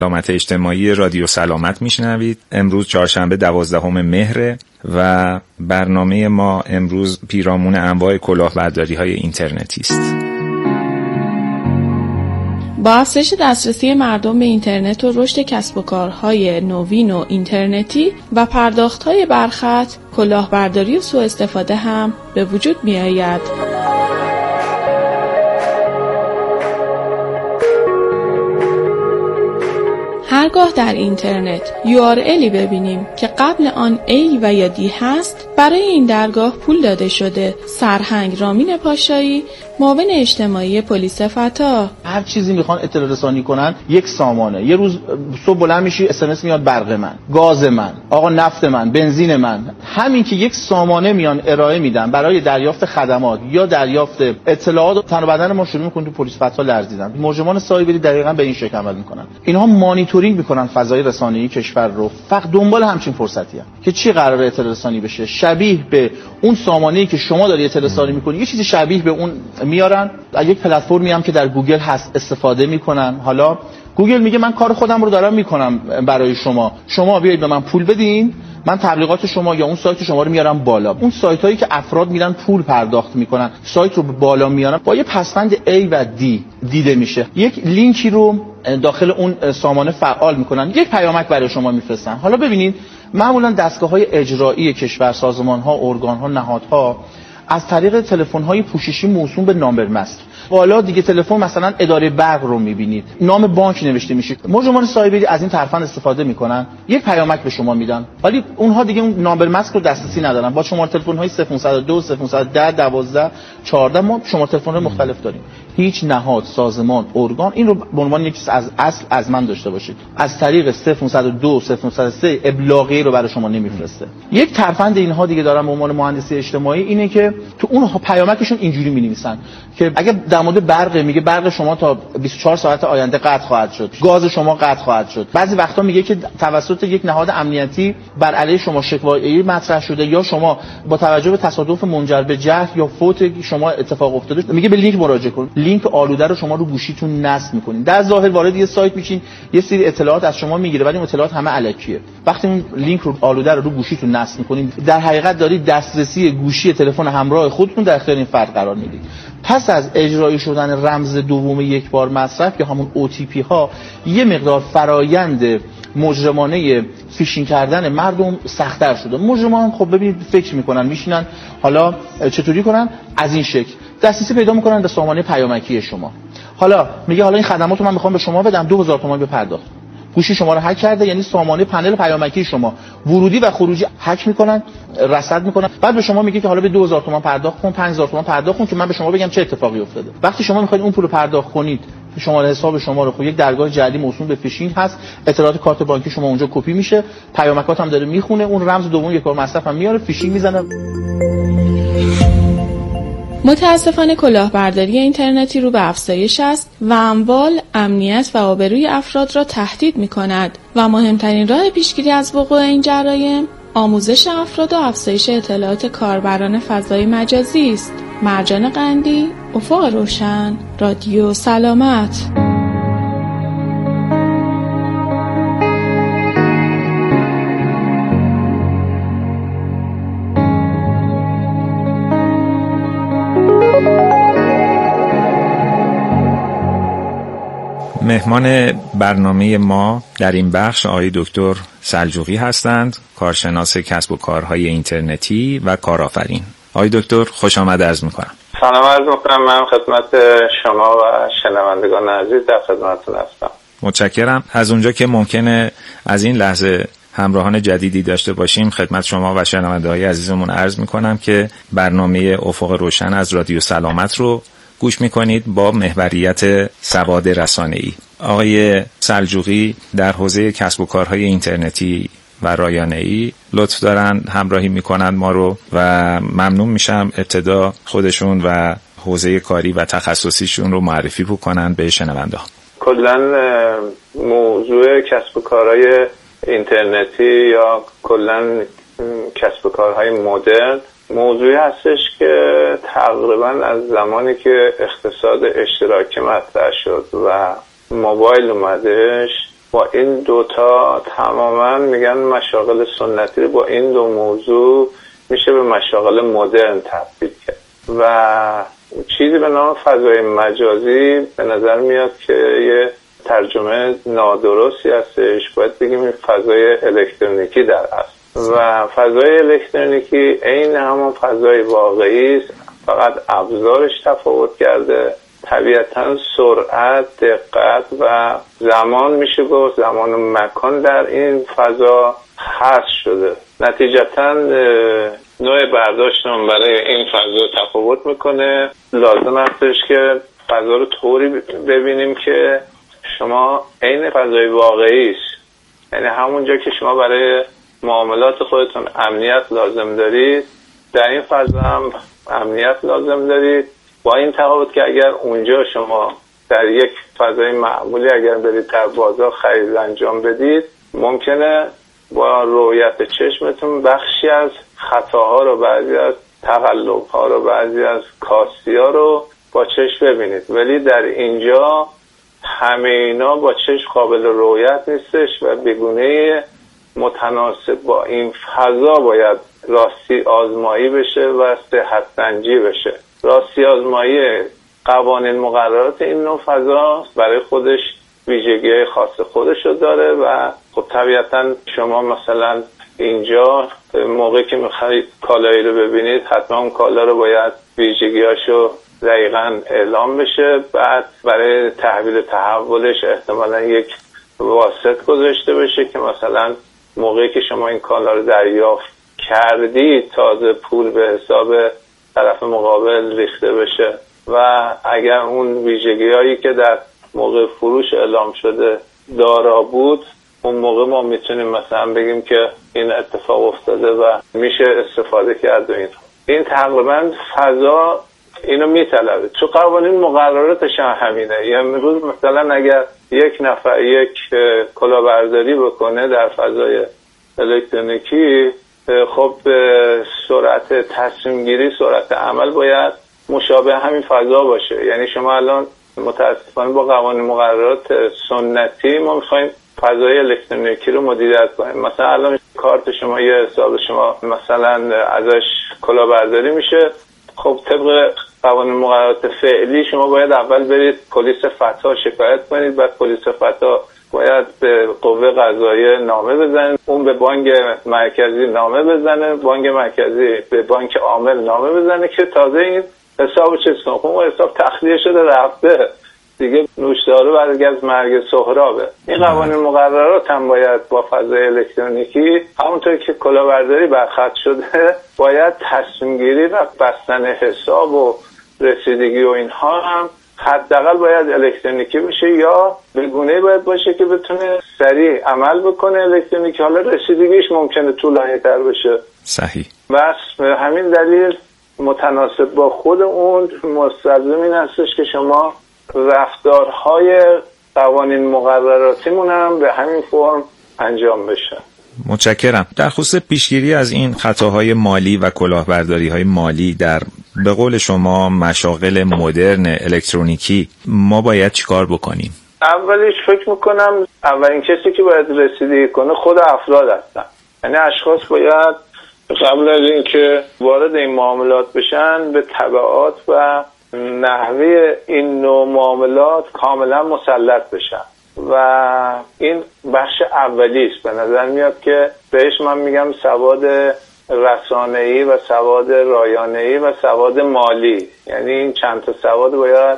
سلامت اجتماعی رادیو سلامت میشنوید. امروز چهارشنبه 12 مهر و برنامه ما امروز پیرامون انواع کلاهبرداری‌های اینترنتی است. با افزایش دسترسی مردم به اینترنت و رشد کسب و کارهای نوین و اینترنتی و پرداخت‌های برخط، کلاهبرداری و سوء استفاده هم به وجود می‌آید. هرگاه در اینترنت URLی ببینیم که قبل آن A و یا D هست، برای این درگاه پول داده شده. سرهنگ رامین پاشایی، معاون اجتماعی پلیس فتا: هر چیزی میخوان اطلاع رسانی کنن یک سامانه. یه روز صبح بلند میشی SMS میاد برق من، گاز من، آقا نفت من، بنزین من. همین که یک سامانه میان ارائه میدن برای دریافت خدمات یا دریافت اطلاعات، تن و بدن ما شروع میکنه تو پلیس فتا لرزیدن. مجرمان سایبری دقیقاً به این شکل عمل میکنن. اینها مانیتورینگ میکنن فضای رسانه‌ای کشور رو. فقط دنبال همچین فرصتیه که چی قراره اطلاع رسانی بشه، شبیه به اون سامانه‌ای که شما داری اطلاع رسانی میکنی، یه چیزی شبیه به اون میارن. یک پلتفرمی هم که در گوگل هست استفاده میکنن. حالا گوگل میگه من کار خودم رو دارم میکنم برای شما بیایید به من پول بدین، من تبلیغات شما یا اون سایت شما رو میارم بالا. اون سایت هایی که افراد میرن پول پرداخت میکنن، سایت رو بالا میارن، با یه پسوند A و D دیده میشه. یک لینکی رو داخل اون سامانه فعال میکنن، یک پیامک برای شما میفرستن. حالا ببینید معمولا دستگاه‌های اجرایی کشور، سازمان‌ها، ارگان‌ها، نهادها از طریق تلفن‌های پوششی موسوم به نامبرمست، بالا دیگه تلفن مثلا اداره برق رو می‌بینید، نام بانک نوشته میشه. مجرمان سایبری از این ترفند استفاده میکنن، یک پیامک به شما میدن، ولی اونها دیگه اون نامبرمست رو دسترسی ندارن. با شماره تلفن‌های 0502 0510 12 14 ما شماره تلفن‌های مختلف داریم. هیچ نهاد، سازمان، ارگان این رو به عنوان یک چیز از اصل از من داشته باشید. از طریق 0502 0503 ابلاغی رو برای شما نمیفرسته. یک ترفند اینها دیگه دارن به عنوان مهندسی اجتماعی اینه که تو اون پیامکشون اینجوری می‌نویسن که اگه در مورد برق میگه برق شما تا 24 ساعت آینده قطع خواهد شد، گاز شما قطع خواهد شد. بعضی وقتا میگه که توسط یک نهاد امنیتی بر علیه شما شکوایی مطرح شده یا شما با توجه به تصادف منجر به جرح یا فوت شما اتفاق افتاده، میگه به لینک مراجعه کن. لینک آلوده رو شما رو گوشیتون نصب میکنین، در ظاهر وارد یه سایت میشین، یه سری اطلاعات از شما میگیره ولی اطلاعات همه الکیه. وقتی اون لینک رو آلوده رو گوشیتون نصب میکنین، در حقیقت دارید دسترسی گوشی تلفن همراه خودتون در اختیار این فرد قرار میدید. پس از اجرایی شدن رمز دوم یک بار مصرف یا همون OTP ها، یه مقدار فرایند مجرمانه فیشینگ کردن مردم سخت‌تر شده. مجرمان خب ببینید فکر میکنن، میشینن حالا چطوری کنن، از این شکل دسترسی پیدا میکنن به سامانه پیامکی شما. حالا میگه حالا این خدمات رو من میخوام به شما بدم، 2000 تومان بپرداخت. گوشی شما رو هک کرده، یعنی سامانه پنل پیامکی شما ورودی و خروجی هک میکنن، رصد میکنن. بعد به شما میگه که حالا به 2000 تومان پرداخت کن، 5000 تومان پرداخت کن که من به شما بگم چه اتفاقی افتاده. وقتی شما میخواید اون پول رو پرداخت کنید، شماره حساب شما رو یک درگاه جعلی موسوم به فیشینگ هست، اطلاعات کارت بانکی شما اونجا کپی میشه، پیامکات هم داره میخونه، اون رمز دوم یک بار مصرف هم میاره، فیشینگ میزنه. متاسفانه کلاهبرداری اینترنتی رو به افزایش است و اموال، امنیت و آبروی افراد را تهدید می‌کند و مهمترین راه پیشگیری از وقوع این جرایم آموزش افراد و افزایش اطلاعات کاربران فضای مجازی است. مرجان قندی، افق روشن، رادیو سلامت. مهمان برنامه ما در این بخش آقای دکتر سلجوقی هستند، کارشناس کسب و کارهای اینترنتی و کارآفرین. آقای دکتر خوش آمد عرض میکنم. سلام عرض میکنم. من خدمت شما و شنوندگان عزیز در خدمتتون هستم. متشکرم. از اونجا که ممکنه از این لحظه همراهان جدیدی داشته باشیم، خدمت شما و شنونده‌های عزیزمون عرض میکنم که برنامه افق روشن از رادیو سلامت رو گوش میکنید با محوریت سواد رسانه‌ای. آقای سلجوقی در حوزه کسب و کارهای اینترنتی و رایانه‌ای لطف دارن همراهی میکنن ما رو و ممنون میشم ابتدا خودشون و حوزه کاری و تخصصیشون رو معرفی بکنن به شنونده ها. کلاً موضوع کسب و کارهای اینترنتی یا کلاً کسب و کارهای مدرن موضوعی هستش که تقریباً از زمانی که اقتصاد اشتراکی مطرح شد و موبایل اومدش با این دوتا تماما میگن مشاغل سنتی رو با این دو موضوع میشه به مشاغل مدرن تبدیل کرد و چیزی به نام فضای مجازی به نظر میاد که یه ترجمه نادرستی هستش. باید بگیم این فضای الکترونیکی در اصل و فضای الکترونیکی عین همون فضای واقعی است، فقط ابزارش تفاوت کرده. طبیعتاً سرعت، دقت و زمان میشه گفت زمان و مکان در این فضا حذف شده. نتیجتاً نوع برداشتمون برای این فضا تفاوت میکنه. لازم هستش که فضا رو طوری ببینیم که شما عین فضای واقعی است، یعنی همونجا که شما برای معاملات خودتون امنیت لازم دارید در این فضا هم امنیت لازم دارید، با این تفاوت که اگر اونجا شما در یک فضای معمولی اگر برید در بازار خرید انجام بدید ممکنه با رؤیت چشمتون بخشی از خطاها رو، بعضی از تقلب‌ها رو، بعضی از کاستی‌ها رو با چشم ببینید، ولی در اینجا همه اینا با چشم قابل رؤیت نیستش و بگونه متناسب با این فضا باید راستی آزمایی بشه و صحت سنجی بشه. راستی آزمایی قوانین مقررات این نوع فضا برای خودش ویژگی‌های خاص خودشو داره و خب طبیعتاً شما مثلا اینجا موقعی که میخواید کالایی رو ببینید حتما اون کالا رو باید ویژگی‌هاشو دقیقاً اعلام بشه، بعد برای تحویل تحولش احتمالاً یک واسط گذاشته بشه که مثلا موقعی که شما این کالا رو دریافت کردید تازه پول به حساب طرف مقابل ریخته بشه و اگر اون ویژگی‌هایی که در موقع فروش اعلام شده دارا بود اون موقع ما میتونیم مثلا بگیم که این اتفاق افتاده و میشه استفاده کرد و این تقریبا فضا اینو میطلبه. تو قوانین مقرراتش هم همینه. یه امروز مثلا اگر یک نفر یک کلاهبرداری بکنه در فضای الکترونیکی خب سرعت تصمیم گیری، سرعت عمل باید مشابه همین فضا باشه. یعنی شما الان متاسفانه با قوانین مقررات سنتی ما میخوایم فضای الکترونیکی رو مدیریت کنیم. مثلا الان کارت شما یه حساب شما مثلا ازش کلاهبرداری میشه، خب طبق قوانین مقررات فعلی شما باید اول برید پلیس فتا شکایت کنید، بعد پلیس فتا باید به قوه قضاییه نامه بزنید، اون به بانک مرکزی نامه بزنه، بانک مرکزی به بانک عامل نامه بزنه که تازه این حساب چیز کنه. خب اون حساب تخلیه شده رفته دیگه، نوشدارو بعد از مرگ سهرابه. این قوانین مقررات هم باید با فضای الکترونیکی همونطور که کلاهبرداری برخط شده باید تصمیم گیری و بستن حساب و رسیدگی و اینها هم حداقل باید الکترونیکی بشه یا به گونه‌ای باید باشه که بتونه سریع عمل بکنه الکترونیکی، حالا رسیدگیش ممکنه طولانی‌تر بشه. صحیح. بس به همین دلیل متناسب با خود اون مستلزم این هستش که شما رفتارهای قوانین مقرراتیمون هم به همین فرم انجام بشه. متشکرم. در خصوص پیشگیری از این خطاهای مالی و کلاهبرداری‌های مالی در به قول شما مشاغل مدرن الکترونیکی ما باید چیکار بکنیم؟ اولیش فکر میکنم اولین کسی که باید رسیدگی کنه خود افراد هستن. یعنی اشخاص باید قبل از اینکه وارد این معاملات بشن به تبعات و نحوه این نوع معاملات کاملا مسلط بشن و این بخش اولی است. به نظر میاد که بهش من میگم سواد رسانه‌ای و سواد رایانه‌ای و سواد مالی، یعنی این چند تا سواد باید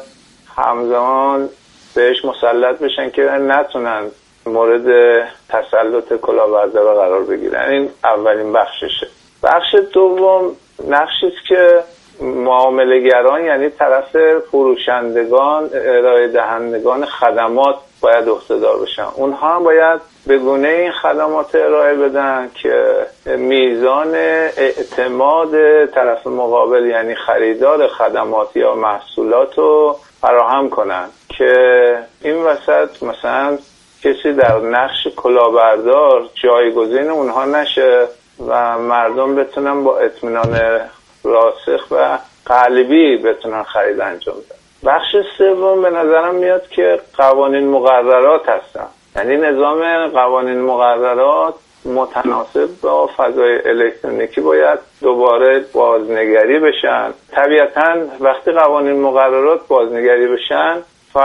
همزمان بهش مسلط بشن که نتونن مورد تسلط کلاهبردارا قرار بگیرن. این اولین بخششه. بخش دوم نقشی است که معامله‌گران یعنی طرف فروشندگان، ارائه دهندگان خدمات باید عهده‌دار بشن. اونها هم باید به گونه این خدمات ارائه بدن که میزان اعتماد طرف مقابل یعنی خریدار خدمات یا محصولات رو فراهم کنن که این وسط مثلا کسی در نقش کلاهبردار جایگزین اونها نشه و مردم بتونن با اطمینان راسخ و قلبی بتونن خرید انجام بدن. بخش سوم به نظرم میاد که قوانین مقررات هستن. یعنی نظام قوانین مقررات متناسب با فضای الکترونیکی باید دوباره بازنگری بشن. طبیعتاً وقتی قوانین مقررات بازنگری بشن،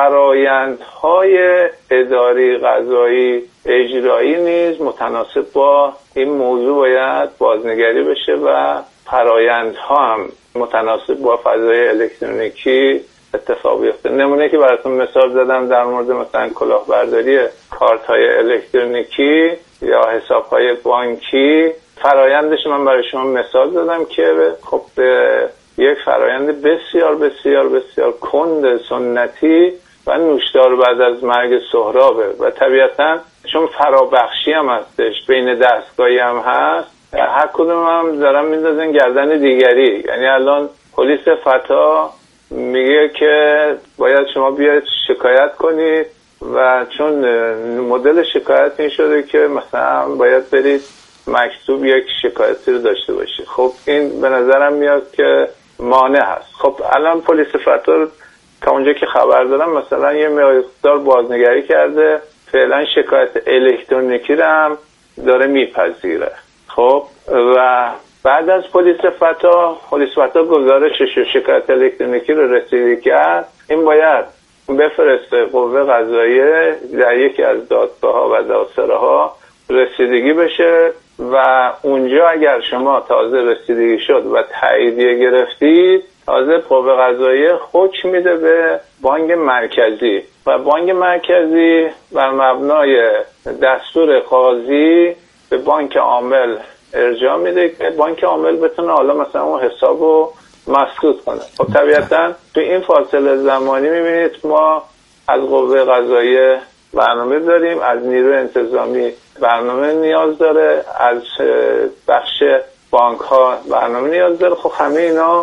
فرایندهای اداری، قضایی، اجرایی نیز متناسب با این موضوع باید بازنگری بشه و فرایندها هم متناسب با فضای الکترونیکی اتفاق بیفته. نمونه که براتون مثال زدم در مورد مثلا کلاهبرداری کارت‌های الکترونیکی یا حساب‌های بانکی، فرایندش من برای شما مثال زدم که خب یک فرایند بسیار بسیار بسیار کند سنتی و نوشدار بعد از مرگ سهرابه و طبیعتاً چون فرابخشی هم هستش، بین دستگاهی هم هست، هر کدوم هم دارن میندازن گردن دیگری. یعنی الان پلیس فتا میگه که باید شما بیاید شکایت کنید و چون مدل شکایت این شده که مثلا باید برید مکتوب یک شکایتی رو داشته باشید. خب این به نظرم میاد که مانع هست. خب الان پلیس فتا تا اونجا که خبر دارم مثلا یه مقدار بازنگری کرده، فعلا شکایت الکترونیکی رو هم داره میپذیره. خب و بعد از پلیس فتا گزارشش شکایت الکترونیکی رو رسیدگی کرد، این باید بفرسته قوه قضاییه در یکی از دادگاه‌ها و دادسراها رسیدگی بشه و اونجا اگر شما تازه رسیدگی شد و تاییدیه گرفتید، تازه قوه قضاییه حکم میده به بانک مرکزی و بانک مرکزی بر مبنای دستور قاضی به بانک عامل ارجاع میده که بانک عامل بتونه حالا مثلا اون حسابو مسدود کنه. خب طبیعتاً تو این فاصله زمانی میبینید ما از قوه قضاییه برنامه داریم، از نیروی انتظامی برنامه نیاز داره، از بخش بانک ها برنامه نیاز داره. خب همه اینا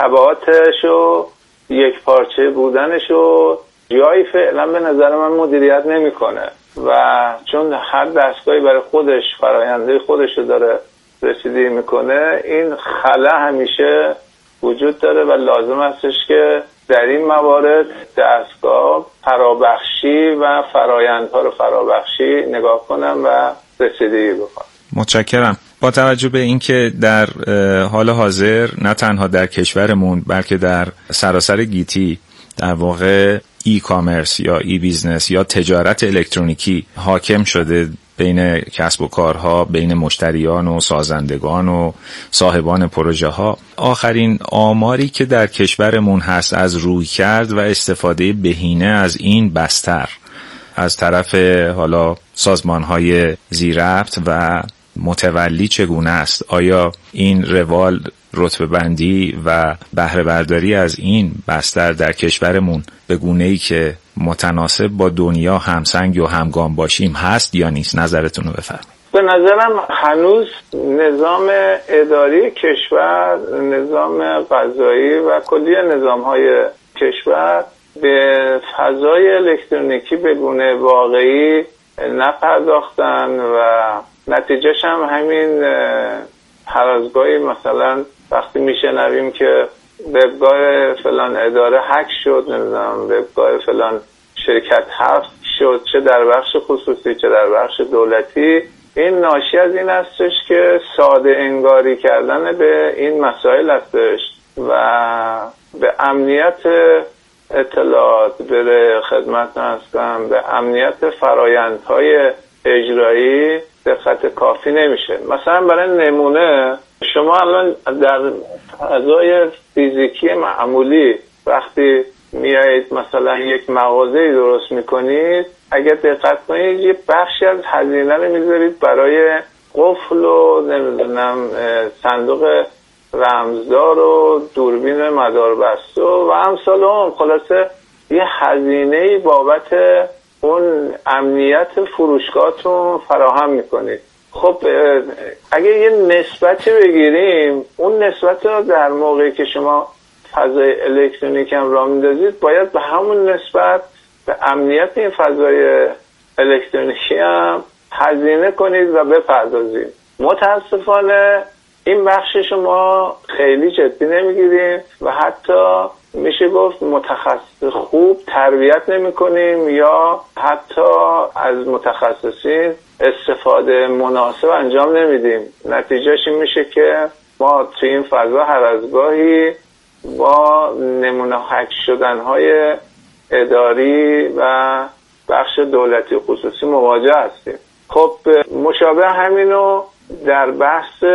تبعاتش و یک پارچه بودنش و جایی فعلا به نظر من مدیریت نمیکنه و چون هر دستگاهی برای خودش فراینده خودش رو داره رسیدگی میکنه، این خلا همیشه وجود داره و لازم هستش که در این موارد دستگاه فرابخشی و فرایندها رو فرابخشی نگاه کنم و رسیدگی بکنم. متشکرم. با توجه به اینکه در حال حاضر نه تنها در کشورمون بلکه در سراسر گیتی در واقع ای کامرس یا ای بیزنس یا تجارت الکترونیکی حاکم شده بین کسب و کارها، بین مشتریان و سازندگان و صاحبان پروژه ها، آخرین آماری که در کشورمون هست از رویکرد و استفاده بهینه از این بستر از طرف حالا سازمان‌های ذی‌ربط و متولی چگونه است؟ آیا این روال، رتبه بندی و بهره برداری از این بستر در کشورمون به گونه‌ای که متناسب با دنیا همسنگ و همگام باشیم هست یا نیست؟ نظرتون رو بفرمایید. به نظرم هنوز نظام اداری کشور، نظام قضایی و کلیه نظام‌های کشور به فضای الکترونیکی به گونه واقعی نپرداختن و نتیجهش هم همین هر از گاهی مثلا وقتی میشنویم که وبگاه فلان اداره هک شد، نمیدونم وبگاه فلان شرکت حذف شد، چه در بخش خصوصی چه در بخش دولتی، این ناشی از این هستش که ساده انگاری کردن به این مسائل هستش و به امنیت اطلاعات به خدمت هستم، به امنیت فرایندهای اجرایی دقت کافی نمیشه. مثلا برای نمونه شما الان در فضای فیزیکی معمولی وقتی میایید مثلا یک مغازه‌ای درست میکنید، اگر دقت کنید یه بخشی از هزینه رو میذارید برای قفل و نمیدونم صندوق رمزدار و دوربین مداربسته و امثال هم، خلاصه یه هزینه‌ای بابت اون امنیت فروشگاهتون فراهم میکنید. خب اگه یه نسبتی بگیریم، اون نسبت رو در موقعی که شما فضای الکترونیک هم راه میندازید باید به همون نسبت به امنیت این فضای الکترونیکی هم هزینه کنید و بپردازید. متاسفانه این بخش شما خیلی جدی نمیگیریم و حتی میشه گفت متخصص خوب تربیت نمی‌کنیم یا حتی از متخصصین استفاده مناسب انجام نمیدیم. نتیجهش این میشه که ما توی این فضا هر از گاهی با نمونه حک شدن‌های اداری و بخش دولتی خصوصی مواجه هستیم. خب مشابه همینو در بحث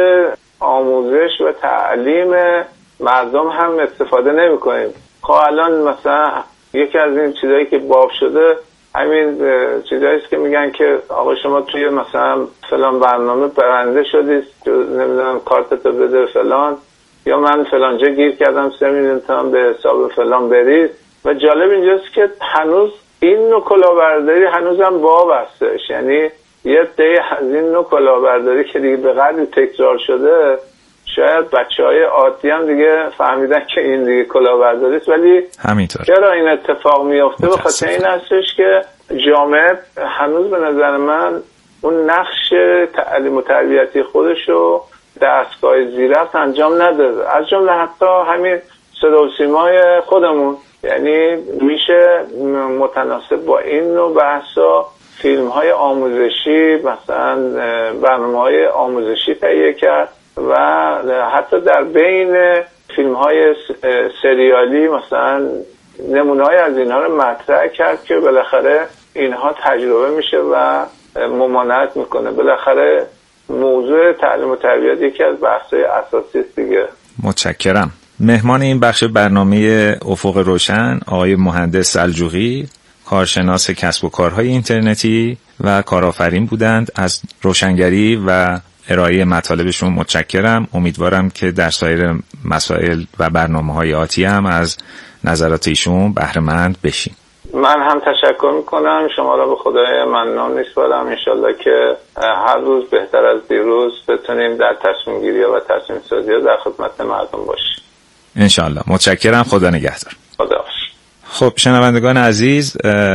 آموزش و تعلیم مردم هم استفاده نمی کنیم. خب الان مثلا یکی از این چیزایی که باب شده همین چیزایی است که میگن که آقا شما توی مثلا فلان برنامه برنده شدید، نمیدونم کارتتو بده فلان، یا من فلان جا گیر کردم 3 میلیون تومان به حساب فلان برید. و جالب اینجاست که هنوز این نوع کلاهبرداری هنوزم باب هستش، یعنی یه عده از این نوع کلاهبرداری که دیگه به قدری تکرار شده شاید بچهای عادی هم دیگه فهمیدن که این دیگه کلاهبرداری است، ولی همینطور چرا این اتفاق میفته؟ به خاطر این هستش که جامعه هنوز به نظر من اون نقش تعلیم و تربیتی خودشو دستگاه زیرفت انجام نداده، از جمله حتی همین صدا و سیمای خودمون. یعنی میشه متناسب با این نوع بحثا فیلم‌های آموزشی، مثلا برنامه‌های آموزشی تهیه کرد و حتی در بین فیلم‌های سریالی مثلا نمونه‌های از اینها رو مطرح کرد که بالاخره اینها تجربه میشه و ممانعت میکنه. بالاخره موضوع تعلیم و تربیت یکی از بحث‌های اساسی است دیگه. متشکرم. مهمان این بخش برنامه افق روشن آقای مهندس سلجوقی، کارشناس کسب و کارهای اینترنتی و کارآفرین بودند. از روشنگری و ارائه مطالبشون متشکرم. امیدوارم که در سایر مسائل و برنامه‌های آتی هم از نظرات ایشون بهره مند بشیم. من هم تشکر میکنم، شما را به خدای منان میسپارم. انشالله که هر روز بهتر از دیروز بتونیم در تصمیم گیری و تصمیم سازی در خدمت مردم باشیم انشالله. متشکرم. خدا نگهدار. خدا باشید. خب شنوندگان عزیز،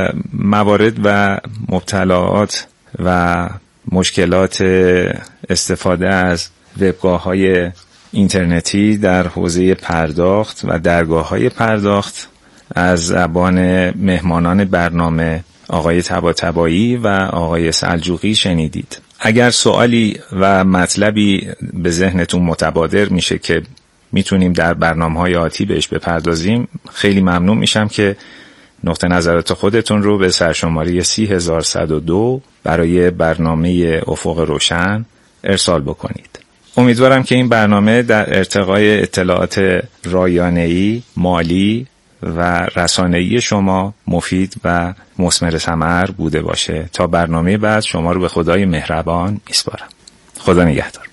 موارد و مبتلاات و مشکلات استفاده از وبگاه‌های اینترنتی در حوزه پرداخت و درگاه‌های پرداخت از زبان مهمانان برنامه آقای طباطبایی و آقای سلجوقی شنیدید. اگر سوالی و مطلبی به ذهنتون متبادر میشه که میتونیم در برنامه‌های آتی بهش بپردازیم، خیلی ممنون میشم که نقطه نظرات خودتون رو به سرشماره 30102 برای برنامه افق روشن ارسال بکنید. امیدوارم که این برنامه در ارتقای اطلاعات رایانه‌ای، مالی و رسانه‌ای شما مفید و مثمر ثمر بوده باشه. تا برنامه بعد شما رو به خدای مهربان میسپارم. خدا نگهدار.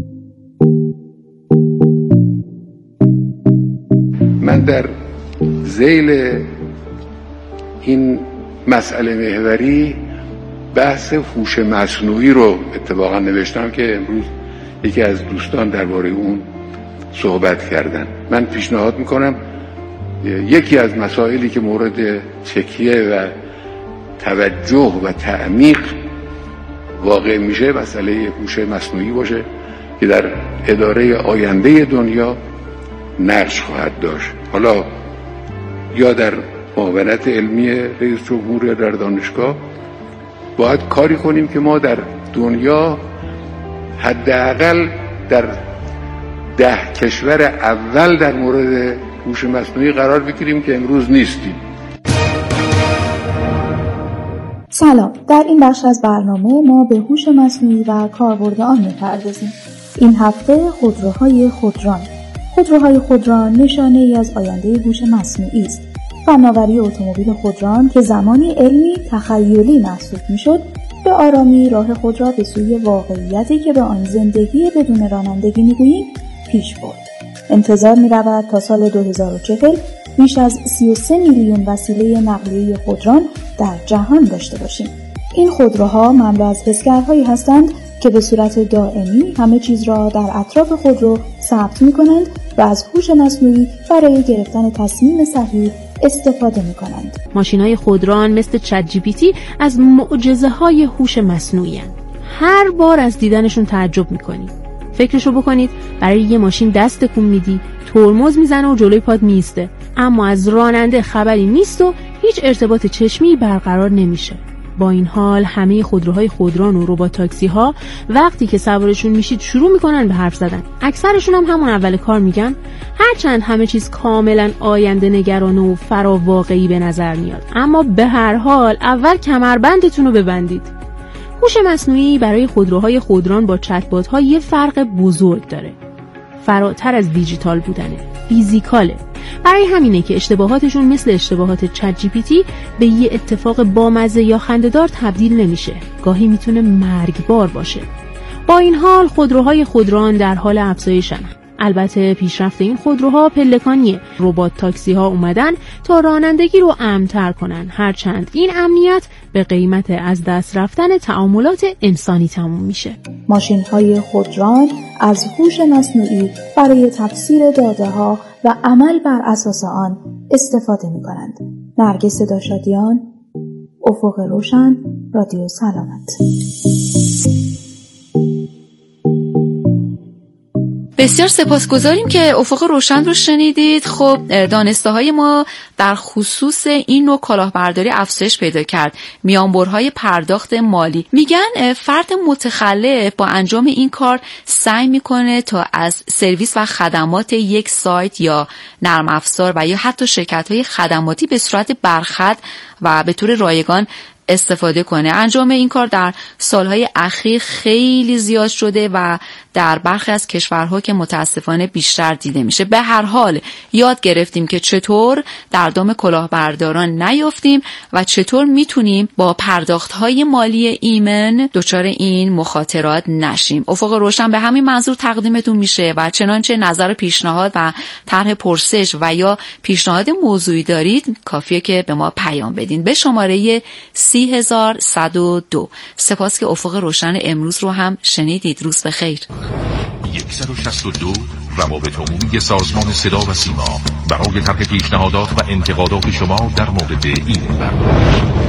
من در ذیل این مسئله محوری بحث هوش مصنوعی رو اتفاقا نوشتم که امروز یکی از دوستان درباره اون صحبت کردن. من پیشنهاد میکنم یکی از مسائلی که مورد تکیه و توجه و تعمیق واقع میشه مسئله هوش مصنوعی باشه که در اداره آینده دنیا نقش خواهد داشت. حالا یا در معاونت علمی رئیس جمهور یا در دانشگاه باید کاری کنیم که ما در دنیا حداقل در 10 کشور اول در مورد هوش مصنوعی قرار بگیریم که امروز نیستیم. سلام، در این بخش از برنامه ما به هوش مصنوعی و کاربرد آن می‌پردازیم. این هفته خودروهای خودران. خودروهای خودران نشانه ای از آینده هوش مصنوعی است. فناوری اتومبیل خودران که زمانی علمی تخیلی محسوب می‌شد، به آرامی راه خود را به سوی واقعیتی که به آن زندگی بدون رانندگی می‌گوییم پیش برد. انتظار می‌رود تا سال 2040 بیش از 33 میلیون وسیله نقلیه خودران در جهان داشته باشیم. این خودروها مملو از حسگرهایی هستند که به صورت دائمی همه چیز را در اطراف خودرو ثبت می‌کنند و از هوش مصنوعی برای گرفتن تصمیم صحیح استفاده می‌کنند. ماشین‌های خودران مثل چت جی پی تی از معجزه‌های هوش مصنوعی هستند. هر بار از دیدنشون تعجب می‌کنید. فکرشو بکنید برای یه ماشین دست تکون میدی، ترمز میزنه و جلوی پات میسته. اما از راننده خبری نیست و هیچ ارتباط چشمی برقرار نمیشه. با این حال همه خودروهای خودران و ربات تاکسی ها وقتی که سوارشون میشید شروع میکنن به حرف زدن. اکثرشون هم همون اول کار میگن هرچند همه چیز کاملا آینده نگرانه و فراواقعی به نظر میاد، اما به هر حال اول کمربندتون رو ببندید. هوش مصنوعی برای خودروهای خودران با چت‌بات ها یه فرق بزرگ داره. فراتر از دیجیتال بودنه، فیزیکاله. برای همینه که اشتباهاتشون مثل اشتباهات چت جی پی تی به یه اتفاق بامزه یا خنده‌دار تبدیل نمیشه. گاهی میتونه مرگبار باشه. با این حال خودروهای خودران در حال افزایشن. البته پیشرفت این خودروها پلکانیه. ربات تاکسی ها اومدن تا رانندگی رو امن‌تر کنن، هرچند این امنیت به قیمت از دست رفتن تعاملات انسانی تموم میشه. ماشین های خودران از هوش مصنوعی برای تفسیر داده ها و عمل بر اساس آن استفاده می کنند. نرگس داشادیان، افق روشن، رادیو سلامت. بسیار سپاسگزاریم که افق روشن رو شنیدید. خب دانسته های ما در خصوص این نوع کلاهبرداری افزایش پیدا کرد. میانبرهای پرداخت مالی میگن فرد متخلف با انجام این کار سعی میکنه تا از سرویس و خدمات یک سایت یا نرم افزار و یا حتی شرکت های خدماتی به صورت برخط و به طور رایگان استفاده کنه. انجام این کار در سالهای اخیر خیلی زیاد شده و در برخی از کشورها که متاسفانه بیشتر دیده میشه. به هر حال یاد گرفتیم که چطور در دام کلاهبرداران نیافتیم و چطور میتونیم با پرداخت‌های مالی ایمن دچار این مخاطرات نشیم. افق روشن به همین منظور تقدیمتون میشه و چنانچه نظر پیشنهاد و طرح پرسش و یا پیشنهاد موضوعی دارید کافیه که به ما پیام بدین به شماره 30102. سپاس که افق روشن امروز رو هم شنیدید. روز بخیر. 162 روابط عمومی سازمان صدا و سیما برای طرح پیشنهادات و انتقادات شما در مورد این برنامه.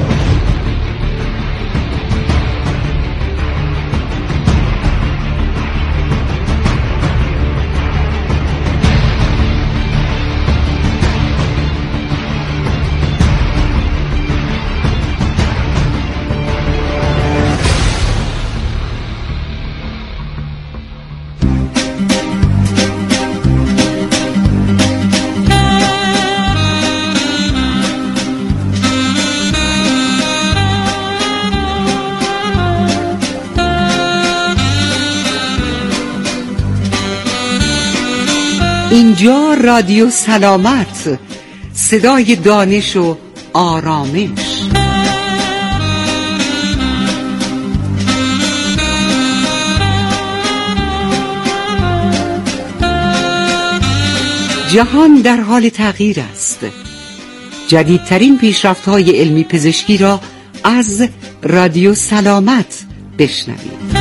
اینجا رادیو سلامت، صدای دانش و آرامش. جهان در حال تغییر است. جدیدترین پیشرفت‌های علمی پزشکی را از رادیو سلامت بشنوید.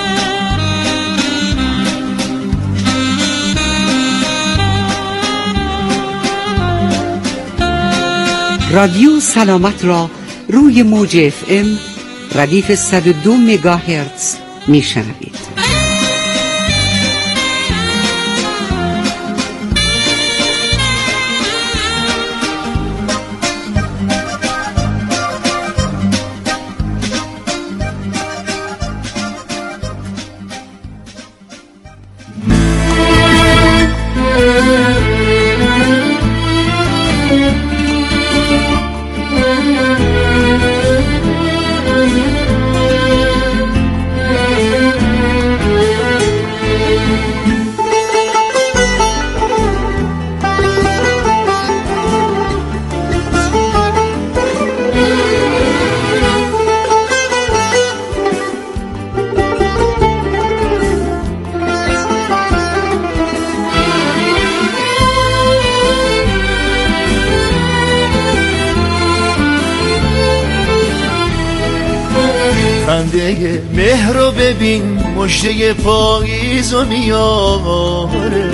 رادیو سلامت را روی موج FM ردیف 102 مگاهرتز میشنوید. خنده مهر رو ببین، مژده پاییز و میاره،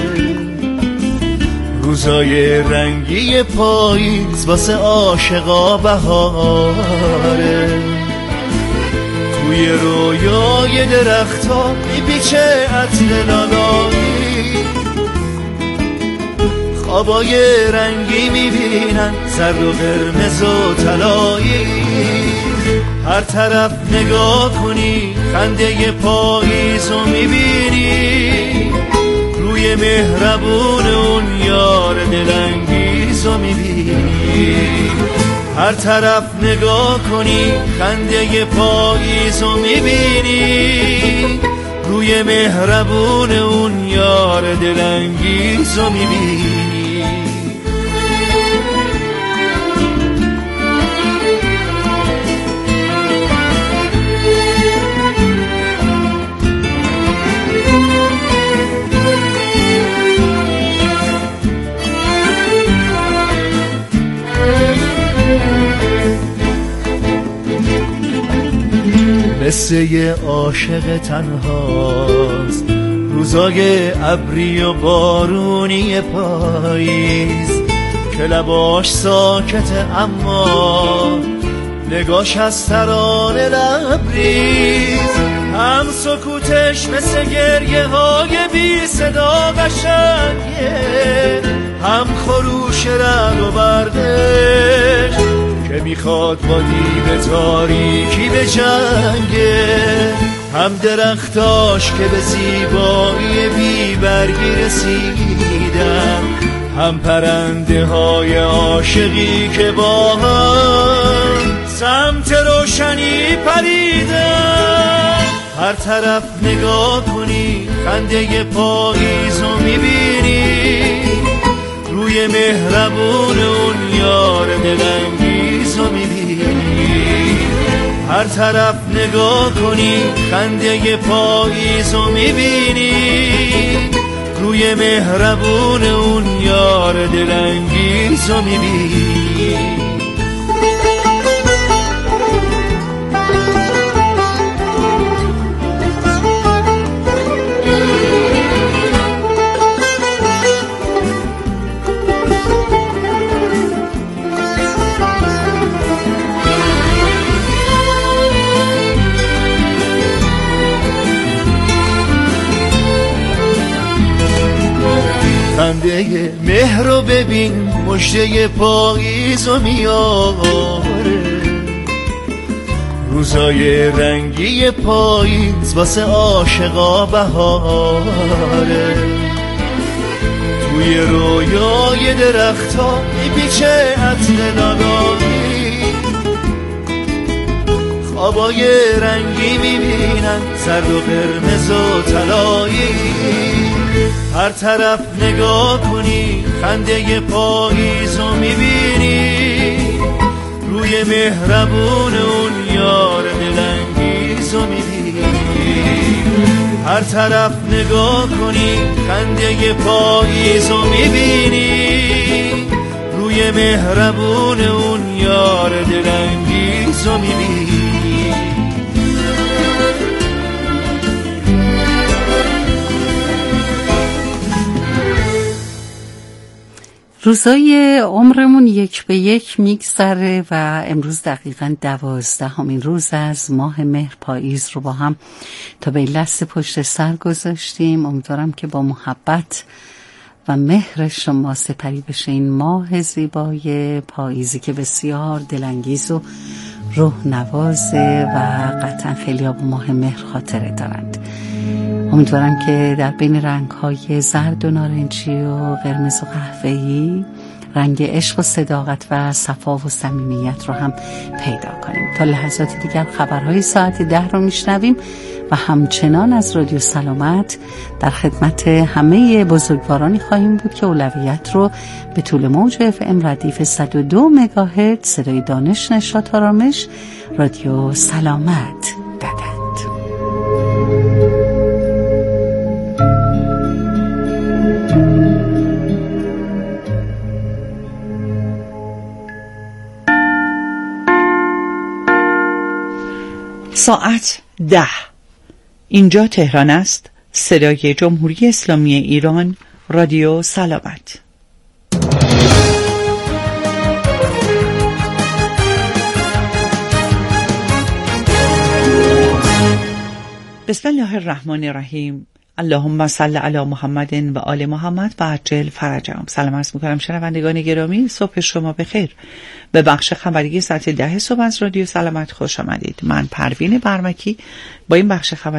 روزای رنگی پاییز واسه عاشقا بهاره. توی رویای درخت‌ها میپیچه عطر نانایی، خوابای رنگی میبینن، زرد و قرمز و طلایی. هر طرف نگاه کنی خنده پاییزو میبینی، روی مهربون اون یار دلانگیزو میبینی. هر طرف نگاه کنی خنده پاییزو میبینی، روی مهربون اون یار دلانگیزو میبینی. قصه عاشق تنهاست، روزای ابری و بارونی پاییز که لباش ساکته اما نگاش از ترانه لبریز. هم سکوتش مثل گریه های بی صدا قشنگه، هم خروش رعد و بردش که میخواد با دیو تاریکی به جنگه. هم درختاش که به زیبایی بی برگی رسیدن، هم پرنده های عاشقی که با هم سمت روشنی پریدن. هر طرف نگاه کنی خنده پاییزو میبینی، روی مهربون اون یار دلانگیزو میبینی. هر طرف نگاه کنی خنده پاییزو میبینی، روی مهربون اون یار دلانگیزو میبینی. خنده مهر رو ببین، مژده پاییزو میاره. روزای رنگی پاییز واسه عاشقا بهاره. توی رویای درخت‌ها میپیچه عطر ناگاهی، خوابای رنگی میبینن، زرد و قرمز و طلایی. هر طرف نگاه کنی خنده پاییزو میبینی، روی مهربون اون یار دلانگیزو میبینی. هر طرف نگاه کنی خنده پاییزو میبینی، روی مهربون اون یار دلانگیزو میبینی. روزای عمرمون یک به یک میگذره و امروز دقیقاً 12مین روز از ماه مهر پاییز رو با هم تا به لحظه پشت سر گذاشتیم. امیدوارم که با محبت و مهر شما سپری بشه این ماه زیبای پاییزی که بسیار دلانگیز و روح نوازه و قطعاً خیلی ها با ماه مهر خاطره دارند. امیدوارم که در بین رنگ‌های زرد و نارنجی و قرمز و قهوه‌ای رنگ عشق و صداقت و صفا و صمیمیت رو هم پیدا کنیم. تا لحظات دیگر خبرهای ساعت 10 رو میشنویم و همچنان از رادیو سلامت در خدمت همه بزرگوارانی خواهیم بود که اولویت رو به طول موج FM ردیف 102 مگاهرتز صدای دانش، نشاط، آرامش رادیو سلامت دادند. ساعت 10. اینجا تهران است. صدای جمهوری اسلامی ایران، رادیو سلامت. بسم الله الرحمن الرحیم. اللهم صل علی محمد و آل محمد و عجل فرجهم. سلام عرض می‌کنم شنوندگان گرامی، صبح شما بخیر. به بخش خبری ساعت 10 صبح از رادیو سلامت خوش آمدید. من پروین برمکی با این بخش خبری